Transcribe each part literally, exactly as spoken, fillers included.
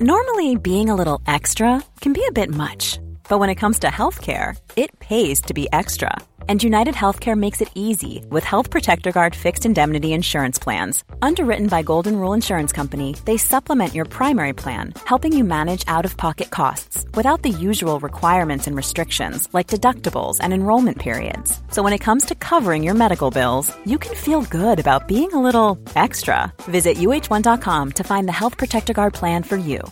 Normally, being a little extra can be a bit much. But when it comes to healthcare, it pays to be extra. And United Healthcare makes it easy with Health Protector Guard fixed indemnity insurance plans. Underwritten by Golden Rule Insurance Company, they supplement your primary plan, helping you manage out-of-pocket costs without the usual requirements and restrictions like deductibles and enrollment periods. So when it comes to covering your medical bills, you can feel good about being a little extra. Visit U H one dot com to find the Health Protector Guard plan for you.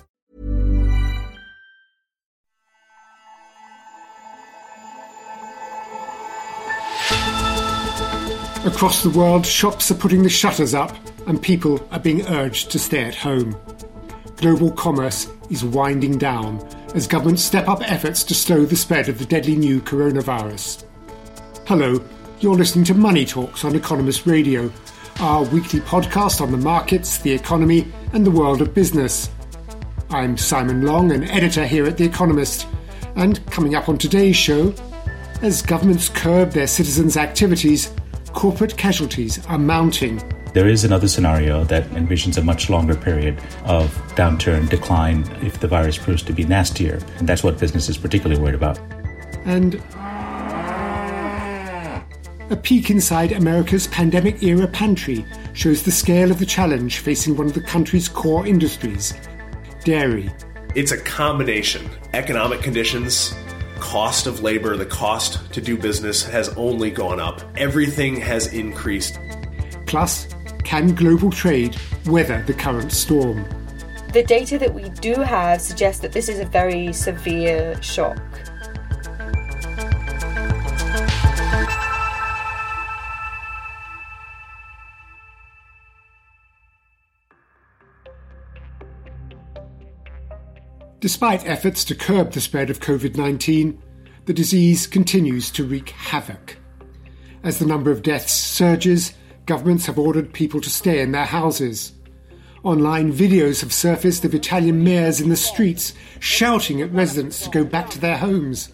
Across the world, shops are putting the shutters up and people are being urged to stay at home. Global commerce is winding down as governments step up efforts to slow the spread of the deadly new coronavirus. Hello, you're listening to Money Talks on Economist Radio, our weekly podcast on the markets, the economy and the world of business. I'm Simon Long, an editor here at The Economist, and coming up on today's show, as governments curb their citizens' activities, corporate casualties are mounting. There is another scenario that envisions a much longer period of downturn, decline, if the virus proves to be nastier. And that's what business is particularly worried about. And a peek inside America's pandemic-era pantry shows the scale of the challenge facing one of the country's core industries, dairy. It's a combination. Economic conditions, cost of labor, the cost to do business has only gone up. Everything has increased. Plus, can global trade weather the current storm? The data that we do have suggests that this is a very severe shock. Despite efforts to curb the spread of covid nineteen, the disease continues to wreak havoc. As the number of deaths surges, governments have ordered people to stay in their houses. Online videos have surfaced of Italian mayors in the streets shouting at residents to go back to their homes.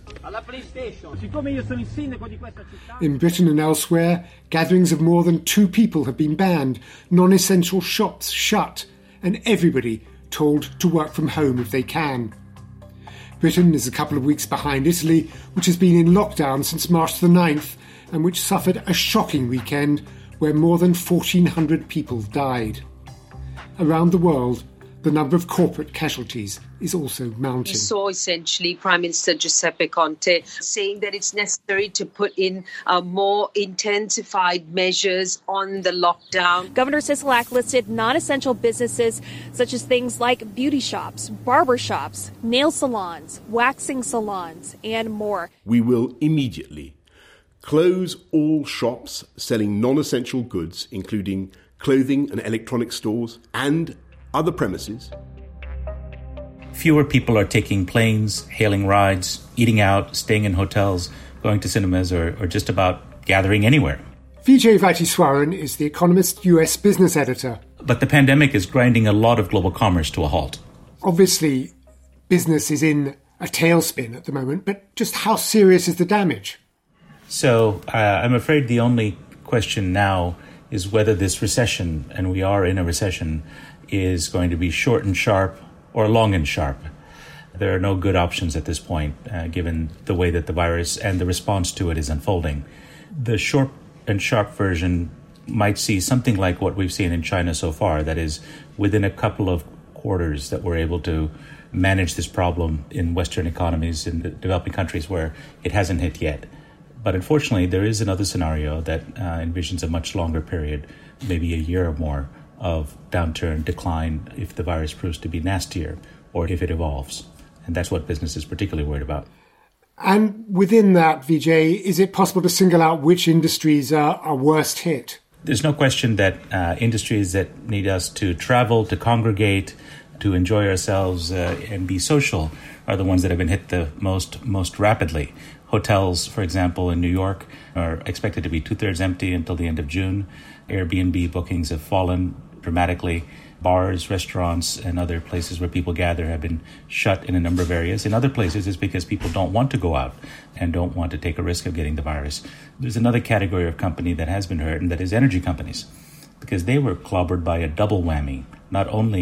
In Britain and elsewhere, gatherings of more than two people have been banned, non-essential shops shut, and everybody told to work from home if they can. Britain is a couple of weeks behind Italy, which has been in lockdown since March the ninth, and which suffered a shocking weekend where more than fourteen hundred people died. Around the world, the number of corporate casualties is also mounting. We saw essentially Prime Minister Giuseppe Conte saying that it's necessary to put in uh, more intensified measures on the lockdown. Governor Sisolak listed non-essential businesses such as things like beauty shops, barber shops, nail salons, waxing salons, and more. We will immediately close all shops selling non-essential goods, including clothing and electronic stores and other premises. Fewer people are taking planes, hailing rides, eating out, staying in hotels, going to cinemas, or, or just about gathering anywhere. Vijay Vaitheeswaran is The Economist U S business editor. But the pandemic is grinding a lot of global commerce to a halt. Obviously, business is in a tailspin at the moment, but just how serious is the damage? So uh, I'm afraid the only question now is whether this recession, and we are in a recession, is going to be short and sharp or long and sharp. There are no good options at this point, uh, given the way that the virus and the response to it is unfolding. The short and sharp version might see something like what we've seen in China so far, that is, within a couple of quarters that we're able to manage this problem in Western economies, in the developing countries where it hasn't hit yet. But unfortunately, there is another scenario that uh, envisions a much longer period, maybe a year or more, of downturn, decline, if the virus proves to be nastier or if it evolves. And that's what business is particularly worried about. And within that, Vijay, is it possible to single out which industries are, are worst hit? There's no question that uh, industries that need us to travel, to congregate, to enjoy ourselves uh, and be social are the ones that have been hit the most most rapidly. Hotels, for example, in New York are expected to be two-thirds empty until the end of June. Airbnb bookings have fallen dramatically. Bars, restaurants, and other places where people gather have been shut in a number of areas. In other places, it's because people don't want to go out and don't want to take a risk of getting the virus. There's another category of company that has been hurt, and that is energy companies, because they were clobbered by a double whammy. Not only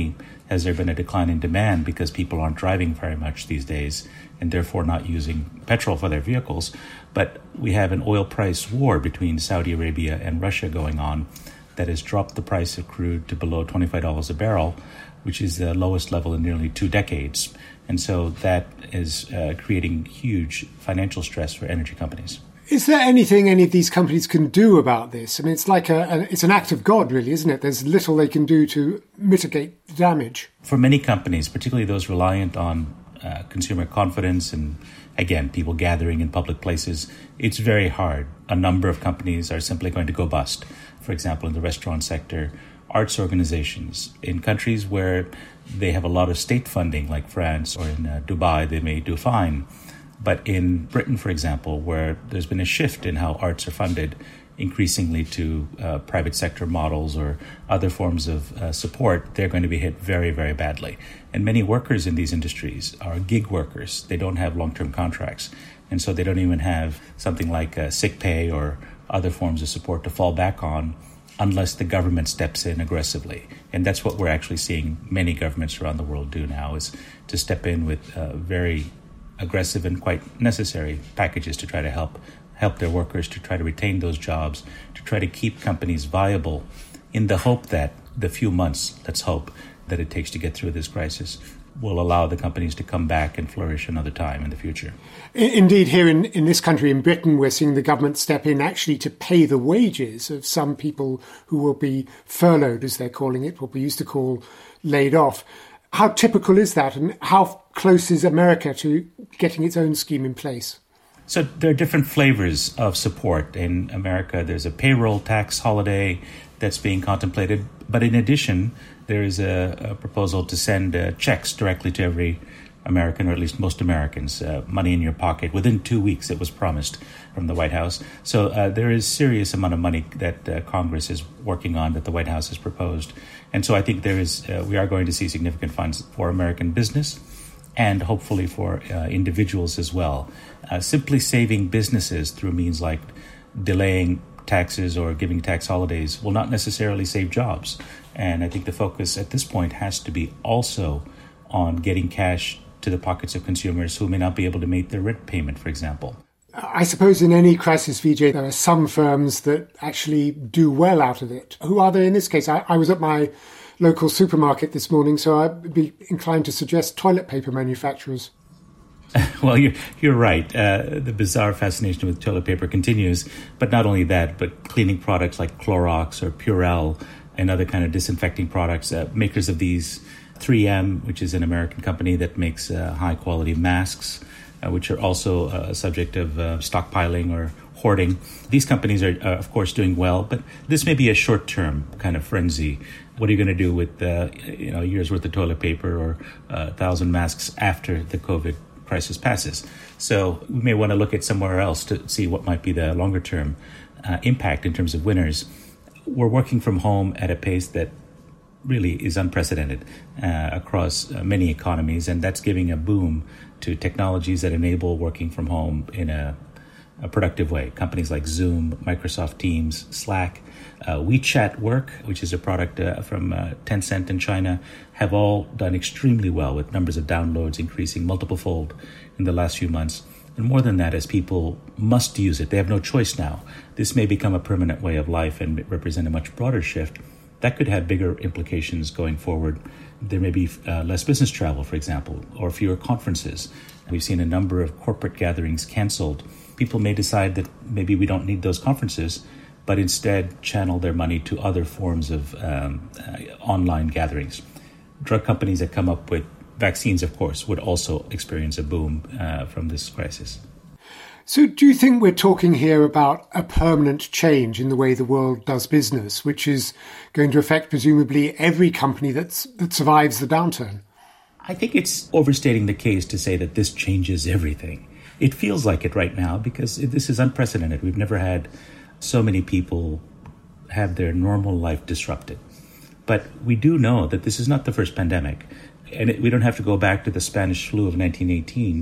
has there been a decline in demand because people aren't driving very much these days and therefore not using petrol for their vehicles. But we have an oil price war between Saudi Arabia and Russia going on that has dropped the price of crude to below twenty-five dollars a barrel, which is the lowest level in nearly two decades. And so that is uh, creating huge financial stress for energy companies. Is there anything any of these companies can do about this? I mean, it's like a, a it's an act of God, really, isn't it? There's little they can do to mitigate the damage. For many companies, particularly those reliant on uh, consumer confidence and, again, people gathering in public places, it's very hard. A number of companies are simply going to go bust. For example, in the restaurant sector, arts organizations in countries where they have a lot of state funding, like France or in uh, Dubai, they may do fine. But in Britain, for example, where there's been a shift in how arts are funded increasingly to uh, private sector models or other forms of uh, support, they're going to be hit very, very badly. And many workers in these industries are gig workers. They don't have long-term contracts. And so they don't even have something like uh, sick pay or other forms of support to fall back on unless the government steps in aggressively. And that's what we're actually seeing many governments around the world do now, is to step in with uh, very aggressive and quite necessary packages to try to help help their workers, to try to retain those jobs, to try to keep companies viable in the hope that the few months, let's hope, that it takes to get through this crisis will allow the companies to come back and flourish another time in the future. Indeed, here in, in this country, in Britain, we're seeing the government step in actually to pay the wages of some people who will be furloughed, as they're calling it, what we used to call laid off. How typical is that, and how close is America to getting its own scheme in place? So there are different flavors of support. In America, there's a payroll tax holiday that's being contemplated. But in addition, there is a, a proposal to send uh, checks directly to every American, or at least most Americans, uh, money in your pocket within two weeks, it was promised from the White House. So uh, there is serious amount of money that uh, Congress is working on, that the White House has proposed. And so I think there is, uh, we are going to see significant funds for American business and hopefully for uh, individuals as well. Uh, simply saving businesses through means like delaying taxes or giving tax holidays will not necessarily save jobs. And I think the focus at this point has to be also on getting cash to the pockets of consumers who may not be able to make their rent payment, for example. I suppose in any crisis, Vijay, there are some firms that actually do well out of it. Who are they in this case? I, I was at my local supermarket this morning, so I'd be inclined to suggest toilet paper manufacturers. Well, you're, you're right. Uh, the bizarre fascination with toilet paper continues. But not only that, but cleaning products like Clorox or Purell and other kind of disinfecting products, uh, makers of these, three M, which is an American company that makes uh, high-quality masks, uh, which are also uh, a subject of uh, stockpiling or hoarding. These companies are, uh, of course, doing well, but this may be a short-term kind of frenzy. What are you going to do with uh, you know, a year's worth of toilet paper or uh, a thousand masks after the COVID crisis passes? So we may want to look at somewhere else to see what might be the longer-term uh, impact in terms of winners. We're working from home at a pace that really is unprecedented uh, across uh, many economies, and that's giving a boom to technologies that enable working from home in a, a productive way. Companies like Zoom, Microsoft Teams, Slack, uh, WeChat Work, which is a product uh, from uh, Tencent in China, have all done extremely well, with numbers of downloads increasing multiple fold in the last few months. And more than that, as people must use it, they have no choice now. This may become a permanent way of life and represent a much broader shift. That could have bigger implications going forward. There may be uh, less business travel, for example, or fewer conferences. We've seen a number of corporate gatherings canceled. People may decide that maybe we don't need those conferences, but instead channel their money to other forms of um, uh, online gatherings. Drug companies that come up with vaccines, of course, would also experience a boom uh, from this crisis. So do you think we're talking here about a permanent change in the way the world does business, which is going to affect presumably every company that's, that survives the downturn? I think it's overstating the case to say that this changes everything. It feels like it right now because this is unprecedented. We've never had so many people have their normal life disrupted. But we do know that this is not the first pandemic. And it, we don't have to go back to the Spanish flu of nineteen eighteen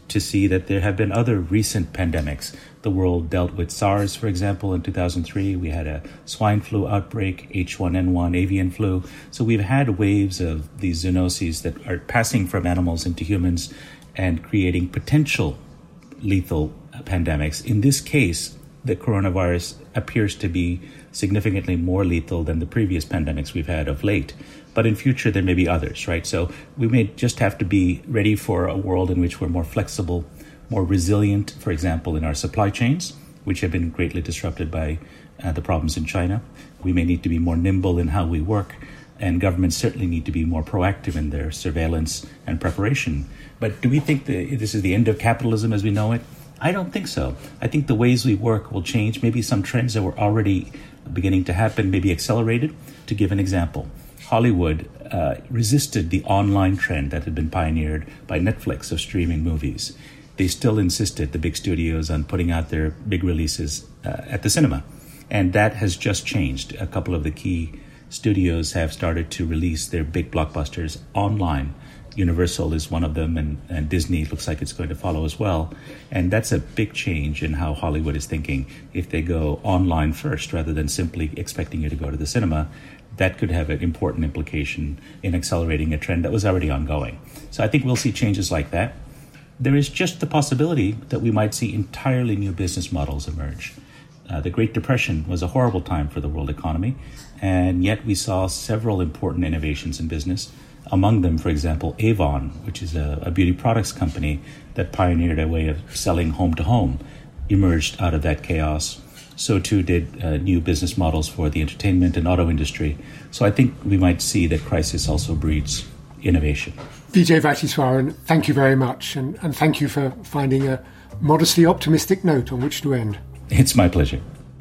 to see that there have been other recent pandemics. The world dealt with SARS, for example, in two thousand three. We had a swine flu outbreak, H one N one avian flu. So we've had waves of these zoonoses that are passing from animals into humans and creating potential lethal pandemics. In this case, the coronavirus appears to be significantly more lethal than the previous pandemics we've had of late. But in future, there may be others, right? So we may just have to be ready for a world in which we're more flexible, more resilient, for example, in our supply chains, which have been greatly disrupted by uh, the problems in China. We may need to be more nimble in how we work, and governments certainly need to be more proactive in their surveillance and preparation. But do we think that this is the end of capitalism as we know it? I don't think so. I think the ways we work will change. Maybe some trends that were already beginning to happen may be accelerated. To give an example, Hollywood uh, resisted the online trend that had been pioneered by Netflix of streaming movies. They still insisted, the big studios, on putting out their big releases uh, at the cinema. And that has just changed. A couple of the key studios have started to release their big blockbusters online. Universal is one of them, and, and Disney looks like it's going to follow as well. And that's a big change in how Hollywood is thinking. If they go online first, rather than simply expecting you to go to the cinema, that could have an important implication in accelerating a trend that was already ongoing. So I think we'll see changes like that. There is just the possibility that we might see entirely new business models emerge. Uh, the Great Depression was a horrible time for the world economy, and yet we saw several important innovations in business. Among them, for example, Avon, which is a, a beauty products company that pioneered a way of selling home to home, emerged out of that chaos. So too did uh, new business models for the entertainment and auto industry. So I think we might see that crisis also breeds innovation. Vijay Vaitheeswaran, thank you very much, and, and thank you for finding a modestly optimistic note on which to end. It's my pleasure.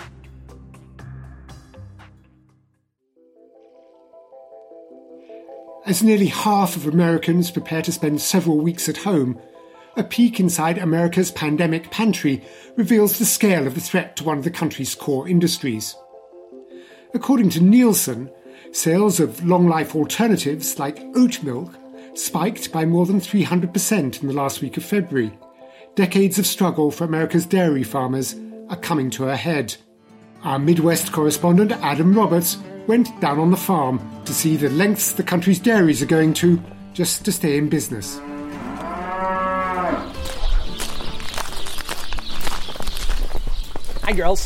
As nearly half of Americans prepare to spend several weeks at home, a peek inside America's pandemic pantry reveals the scale of the threat to one of the country's core industries. According to Nielsen, sales of long-life alternatives like oat milk spiked by more than three hundred percent in the last week of February. Decades of struggle for America's dairy farmers are coming to a head. Our Midwest correspondent, Adam Roberts, went down on the farm to see the lengths the country's dairies are going to just to stay in business. Hi, girls.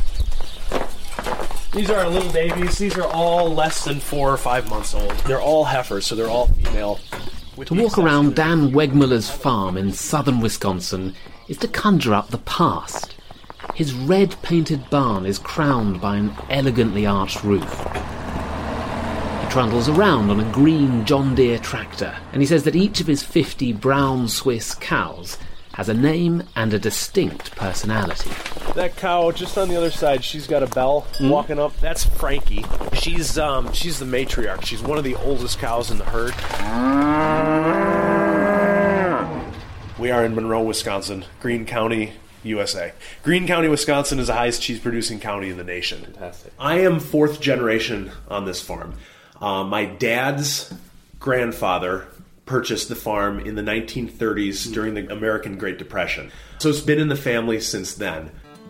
These are our little babies. These are all less than four or five months old. They're all heifers, so they're all female. To walk around Dan Wegmuller's farm in southern Wisconsin is to conjure up the past. His red-painted barn is crowned by an elegantly arched roof. He trundles around on a green John Deere tractor, and he says that each of his fifty brown Swiss cows has a name and a distinct personality. That cow just on the other side, she's got a bell mm. walking up. That's Frankie. She's um she's the matriarch. She's one of the oldest cows in the herd. We are in Monroe, Wisconsin, Greene County, U S A. Greene County, Wisconsin is the highest cheese-producing county in the nation. Fantastic. I am fourth generation on this farm. Uh, my dad's grandfather purchased the farm in the nineteen thirties during the American Great Depression. So it's been in the family since then.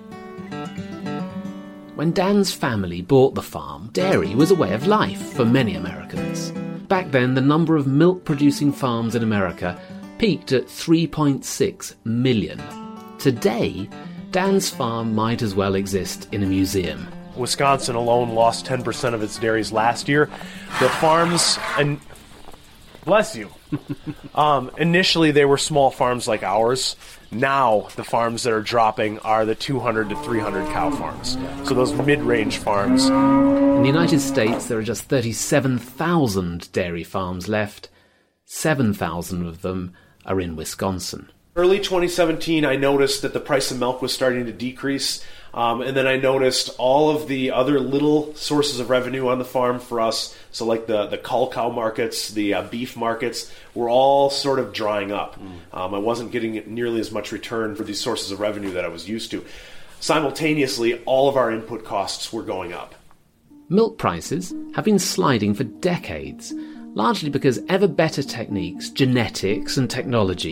When Dan's family bought the farm, dairy was a way of life for many Americans. Back then, the number of milk-producing farms in America peaked at three point six million. Today, Dan's farm might as well exist in a museum. Wisconsin alone lost ten percent of its dairies last year. The farms, and bless you, um, initially they were small farms like ours. Now the farms that are dropping are the two hundred to three hundred cow farms. So those mid-range farms. In the United States, there are just thirty-seven thousand dairy farms left. seven thousand of them are in Wisconsin. Early twenty seventeen, I noticed that the price of milk was starting to decrease. Um, and then I noticed all of the other little sources of revenue on the farm for us, so like the, the cull cow markets, the uh, beef markets, were all sort of drying up. Mm. Um, I wasn't getting nearly as much return for these sources of revenue that I was used to. Simultaneously, all of our input costs were going up. Milk prices have been sliding for decades, largely because ever better techniques, genetics and technology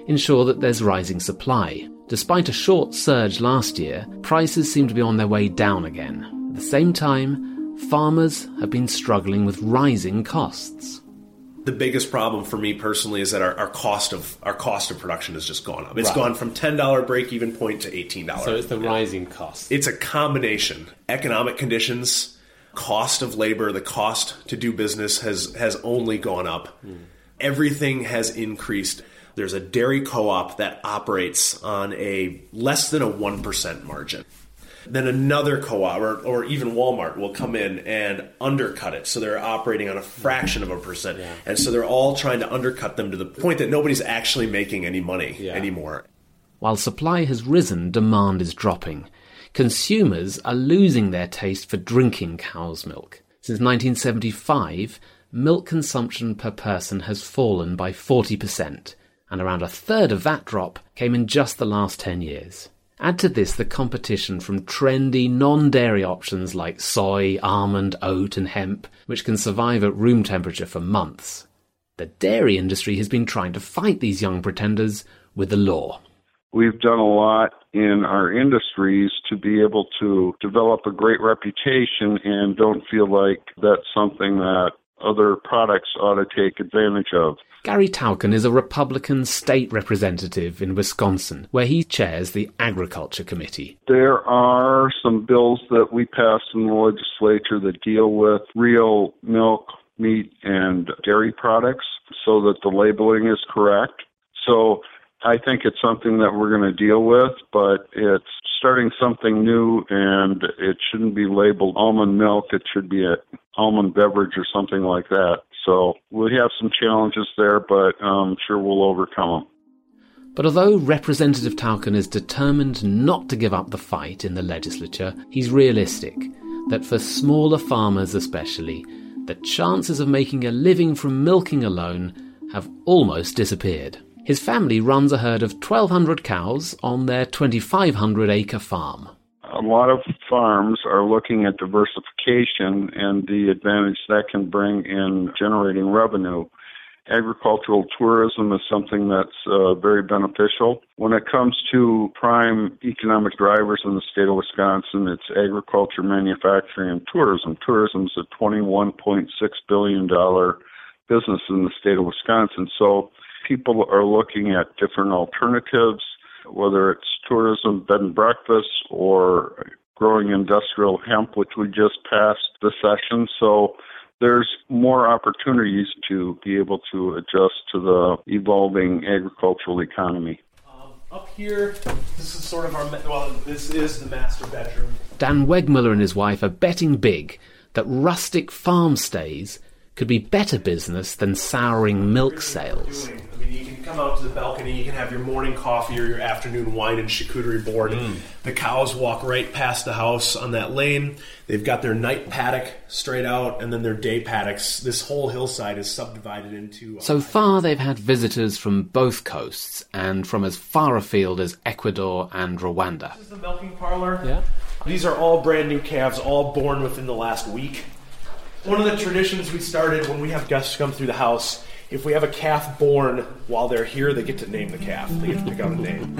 ensure that there's rising supply. Despite a short surge last year, prices seem to be on their way down again. At the same time, farmers have been struggling with rising costs. The biggest problem for me personally is that our, our cost of our cost of production has just gone up. It's Right. gone from ten dollars break-even point to eighteen dollars. So it's the rising cost. It's a combination. Economic conditions, cost of labor, the cost to do business has, has only gone up. Mm. Everything has increased. There's a dairy co-op that operates on a less than a one percent margin. Then another co-op, or, or even Walmart, will come in and undercut it. So they're operating on a fraction of a percent. Yeah. And so they're all trying to undercut them to the point that nobody's actually making any money yeah. anymore. While supply has risen, demand is dropping. Consumers are losing their taste for drinking cow's milk. Since nineteen seventy-five, milk consumption per person has fallen by forty percent, and around a third of that drop came in just the last ten years. Add to this the competition from trendy non-dairy options like soy, almond, oat and hemp, which can survive at room temperature for months. The dairy industry has been trying to fight these young pretenders with the law. We've done a lot in our industries to be able to develop a great reputation and don't feel like that's something that other products ought to take advantage of. Gary Tauken is a Republican state representative in Wisconsin, where he chairs the Agriculture Committee. There are some bills that we passed in the legislature that deal with real milk, meat, and dairy products so that the labeling is correct. So I think it's something that we're going to deal with, but it's starting something new, and it shouldn't be labeled almond milk. It should be an almond beverage or something like that. So we have some challenges there, but I'm sure we'll overcome them. But although Representative Tauken is determined not to give up the fight in the legislature, he's realistic that for smaller farmers especially, the chances of making a living from milking alone have almost disappeared. His family runs a herd of twelve hundred cows on their twenty-five hundred acre farm. A lot of farms are looking at diversification and the advantage that can bring in generating revenue. Agricultural tourism is something that's uh, very beneficial. When it comes to prime economic drivers in the state of Wisconsin, it's agriculture, manufacturing, and tourism. Tourism is a twenty-one point six billion dollars business in the state of Wisconsin. So people are looking at different alternatives, whether it's tourism, bed and breakfast, or growing industrial hemp, which we just passed this session. So there's more opportunities to be able to adjust to the evolving agricultural economy. Um, up here, this is sort of our, well, this is the master bedroom. Dan Wegmuller and his wife are betting big that rustic farm stays could be better business than souring milk sales. I mean, you can come out to the balcony, you can have your morning coffee or your afternoon wine and charcuterie board. Mm. The cows walk right past the house on that lane. They've got their night paddock straight out, and then their day paddocks. This whole hillside is subdivided into... Uh, so far, they've had visitors from both coasts and from as far afield as Ecuador and Rwanda. This is the milking parlor. Yeah. These are all brand new calves, all born within the last week. One of the traditions we started when we have guests come through the house, if we have a calf born while they're here, they get to name the calf. They get to pick out a name.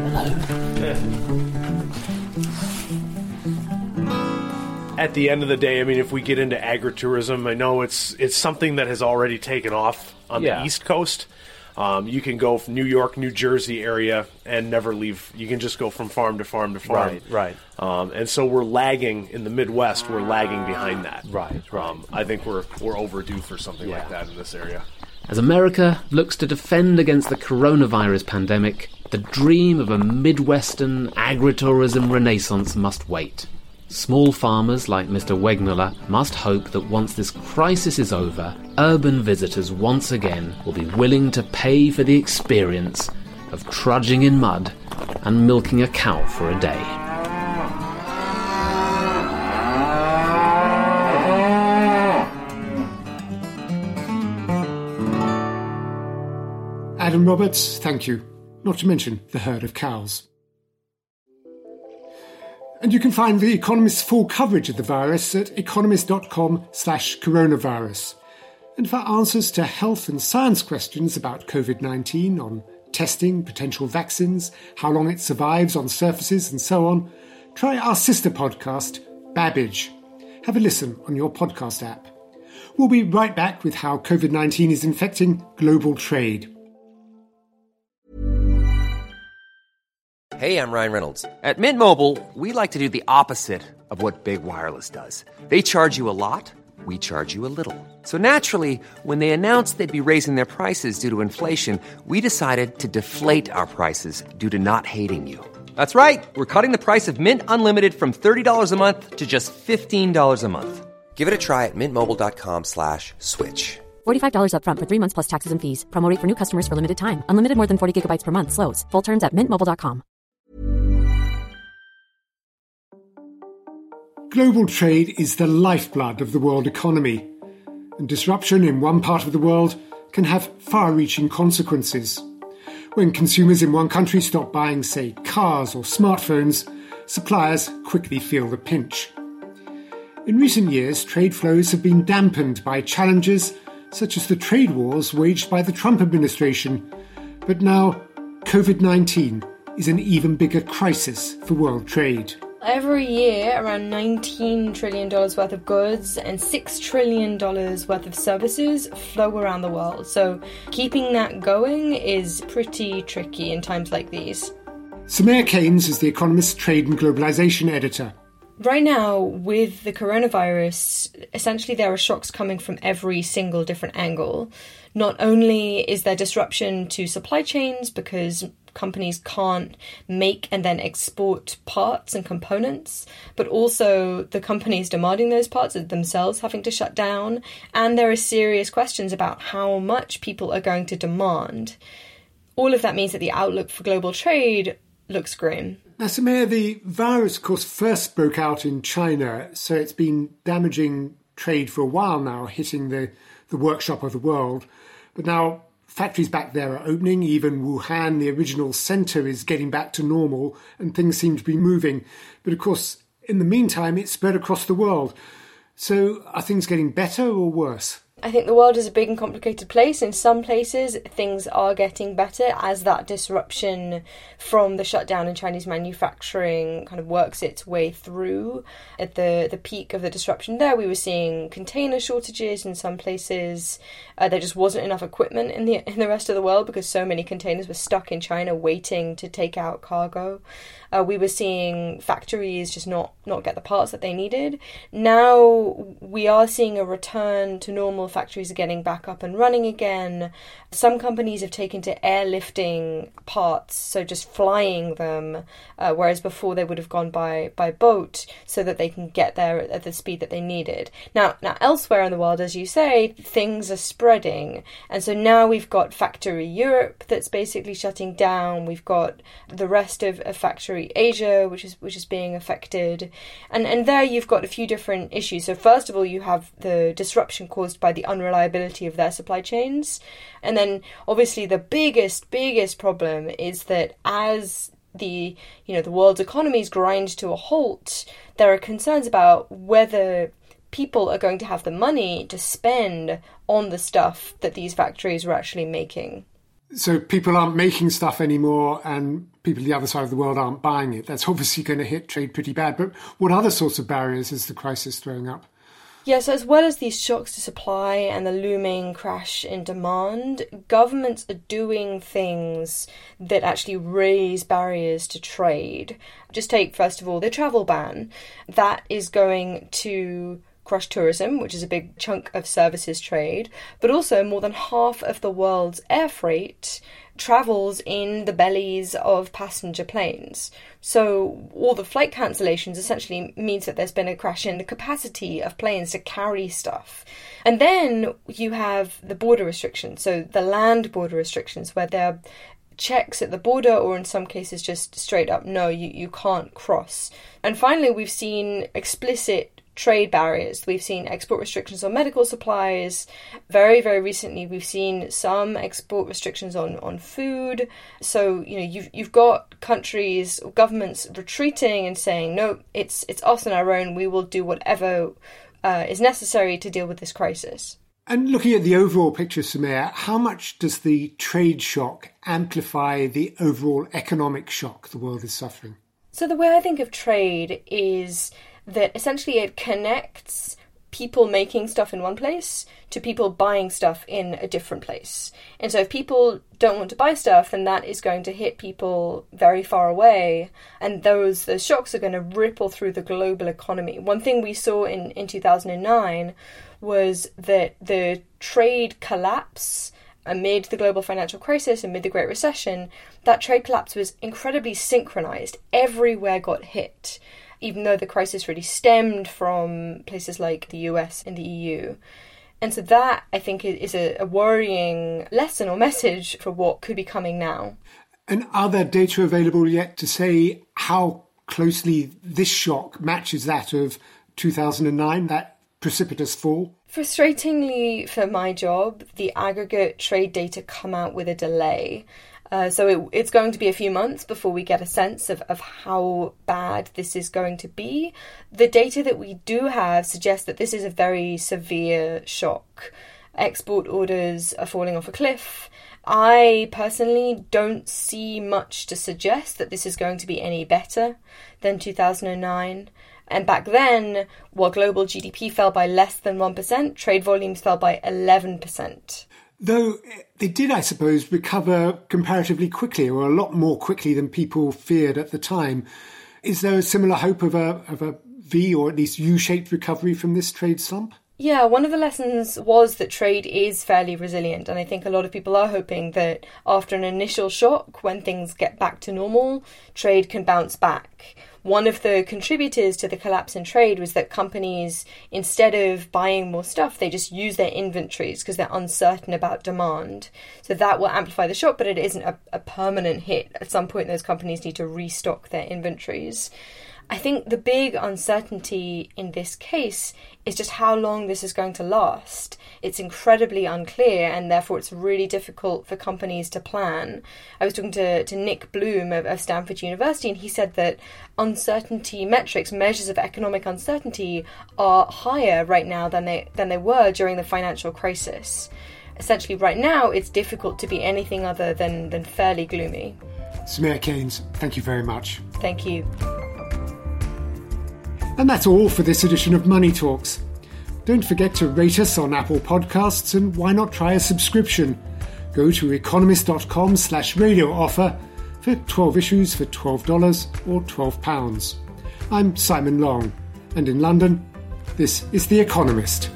At the end of the day, I mean, if we get into agritourism, I know it's it's something that has already taken off on yeah. the East Coast. Um, you can go from New York, New Jersey area and never leave. You can just go from farm to farm to farm. Right, right. Um, and so we're lagging in the Midwest. We're lagging behind that. Right, right. Um, I think we're we're overdue for something yeah. like that in this area. As America looks to defend against the coronavirus pandemic, the dream of a Midwestern agritourism renaissance must wait. Small farmers like Mister Wegmuller must hope that once this crisis is over, urban visitors once again will be willing to pay for the experience of trudging in mud and milking a cow for a day. Adam Roberts, thank you. Not to mention the herd of cows. And you can find The Economist's full coverage of the virus at economist.com slash coronavirus. And for answers to health and science questions about covid nineteen on testing, potential vaccines, how long it survives on surfaces and so on, try our sister podcast, Babbage. Have a listen on your podcast app. We'll be right back with how covid nineteen is infecting global trade. Hey, I'm Ryan Reynolds. At Mint Mobile, we like to do the opposite of what Big Wireless does. They charge you a lot, we charge you a little. So naturally, when they announced they'd be raising their prices due to inflation, we decided to deflate our prices due to not hating you. That's right. We're cutting the price of Mint Unlimited from thirty dollars a month to just fifteen dollars a month. Give it a try at mintmobile.com slash switch. forty-five dollars up front for three months plus taxes and fees. Promo rate for new customers for limited time. Unlimited more than forty gigabytes per month. Slows full terms at mint mobile dot com. Global trade is the lifeblood of the world economy, and disruption in one part of the world can have far-reaching consequences. When consumers in one country stop buying, say, cars or smartphones, suppliers quickly feel the pinch. In recent years, trade flows have been dampened by challenges such as the trade wars waged by the Trump administration, but now covid nineteen is an even bigger crisis for world trade. Every year, around nineteen trillion dollars worth of goods and six trillion dollars worth of services flow around the world. So keeping that going is pretty tricky in times like these. Soumaya Keynes is The Economist's Trade and Globalization editor. Right now, with the coronavirus, essentially there are shocks coming from every single different angle. Not only is there disruption to supply chains because companies can't make and then export parts and components, but also the companies demanding those parts are themselves having to shut down, and there are serious questions about how much people are going to demand. All of that means that the outlook for global trade looks grim. Now, Soumaya, the virus, of course, first broke out in China, so it's been damaging trade for a while now, hitting the, the workshop of the world. But now factories back there are opening. Even Wuhan, the original centre, is getting back to normal and things seem to be moving. But of course, in the meantime, it's spread across the world. So are things getting better or worse? I think the world is a big and complicated place. In some places, things are getting better as that disruption from the shutdown in Chinese manufacturing kind of works its way through. At the, the peak of the disruption there, we were seeing container shortages in some places. Uh, there just wasn't enough equipment in the in the rest of the world because so many containers were stuck in China waiting to take out cargo. Uh, we were seeing factories just not, not get the parts that they needed. Now we are seeing a return to normal. Factories are getting back up and running again. Some companies have taken to airlifting parts, so just flying them, uh, whereas before they would have gone by, by boat so that they can get there at the speed that they needed. Now, now, elsewhere in the world, as you say, things are spreading. And so now we've got Factory Europe that's basically shutting down. We've got the rest of, of Factory Asia, which is which is being affected. And, and there you've got a few different issues. So first of all, you have the disruption caused by the unreliability of their supply chains. And then obviously the biggest, biggest problem is that as the, you know, the world's economies grind to a halt, there are concerns about whether people are going to have the money to spend on the stuff that these factories are actually making. So people aren't making stuff anymore and people on the other side of the world aren't buying it. That's obviously going to hit trade pretty bad. But what other sorts of barriers is the crisis throwing up? Yes, so as well as these shocks to supply and the looming crash in demand, governments are doing things that actually raise barriers to trade. Just take, first of all, the travel ban. That is going to crush tourism, which is a big chunk of services trade, but also more than half of the world's air freight travels in the bellies of passenger planes. So all the flight cancellations essentially means that there's been a crash in the capacity of planes to carry stuff. And then you have the border restrictions, so the land border restrictions, where there are checks at the border, or in some cases just straight up, no, you, you can't cross. And finally, we've seen explicit trade barriers. We've seen export restrictions on medical supplies. Very, very recently, we've seen some export restrictions on, on food. So, you know, you've you've got countries, governments retreating and saying, no, it's it's us on our own. We will do whatever uh, is necessary to deal with this crisis. And looking at the overall picture, Samir, how much does the trade shock amplify the overall economic shock the world is suffering? So the way I think of trade is that essentially it connects people making stuff in one place to people buying stuff in a different place. And so if people don't want to buy stuff, then that is going to hit people very far away. And those, those shocks are going to ripple through the global economy. One thing we saw in, in two thousand nine was that the trade collapse amid the global financial crisis, amid the Great Recession, that trade collapse was incredibly synchronized. Everywhere got hit, even though the crisis really stemmed from places like the U S and the E U. And so that, I think, is a, a worrying lesson or message for what could be coming now. And are there data available yet to say how closely this shock matches that of two thousand nine, that precipitous fall? Frustratingly for my job, the aggregate trade data come out with a delay. Uh, so it, it's going to be a few months before we get a sense of, of how bad this is going to be. The data that we do have suggests that this is a very severe shock. Export orders are falling off a cliff. I personally don't see much to suggest that this is going to be any better than two thousand nine. And back then, while global G D P fell by less than one percent, trade volumes fell by eleven percent. Though they did, I suppose, recover comparatively quickly, or a lot more quickly than people feared at the time. Is there a similar hope of a, of a V or at least U-shaped recovery from this trade slump? Yeah, one of the lessons was that trade is fairly resilient, and I think a lot of people are hoping that after an initial shock, when things get back to normal, trade can bounce back. One of the contributors to the collapse in trade was that companies, instead of buying more stuff, they just use their inventories because they're uncertain about demand. So that will amplify the shock, but it isn't a, a permanent hit. At some point, those companies need to restock their inventories. I think the big uncertainty in this case is just how long this is going to last. It's incredibly unclear, and therefore it's really difficult for companies to plan. I was talking to, to Nick Bloom of, of Stanford University, and he said that uncertainty metrics, measures of economic uncertainty, are higher right now than they than they were during the financial crisis. Essentially, right now, it's difficult to be anything other than, than fairly gloomy. Samir Keynes, thank you very much. Thank you. And that's all for this edition of Money Talks. Don't forget to rate us on Apple Podcasts, and why not try a subscription? Go to economist.com slash radio offer for twelve issues for twelve dollars or twelve pounds. I'm Simon Long, and in London, this is The Economist.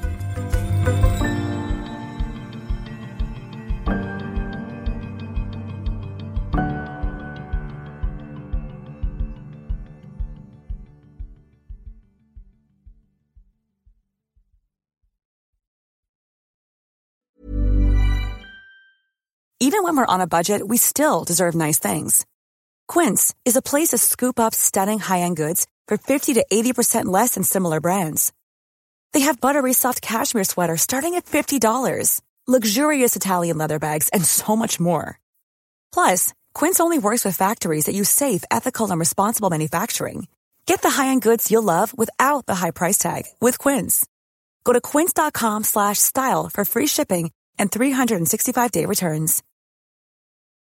Even when we're on a budget, we still deserve nice things. Quince is a place to scoop up stunning high-end goods for fifty to eighty percent less than similar brands. They have buttery soft cashmere sweaters starting at fifty dollars, luxurious Italian leather bags, and so much more. Plus, Quince only works with factories that use safe, ethical, and responsible manufacturing. Get the high-end goods you'll love without the high price tag with Quince. Go to quince.com slash style for free shipping and three sixty-five day returns.